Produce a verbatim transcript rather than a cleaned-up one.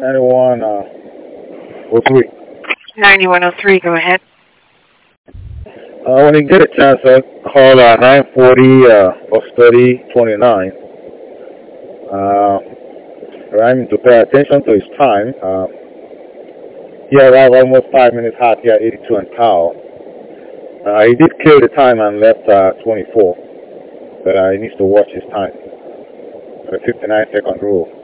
Anyone, uh, oh three. ninety-one oh three, go ahead. Uh, when you get a chance, uh, call uh, nine forty uh, or thirty twenty-nine. Uh, Rhyming to pay attention to his time. Uh, he arrived almost five minutes hot here at eighty-two and Powell. Uh, he did kill the time and left uh, twenty-four, but uh, he needs to watch his time. The fifty-nine second rule.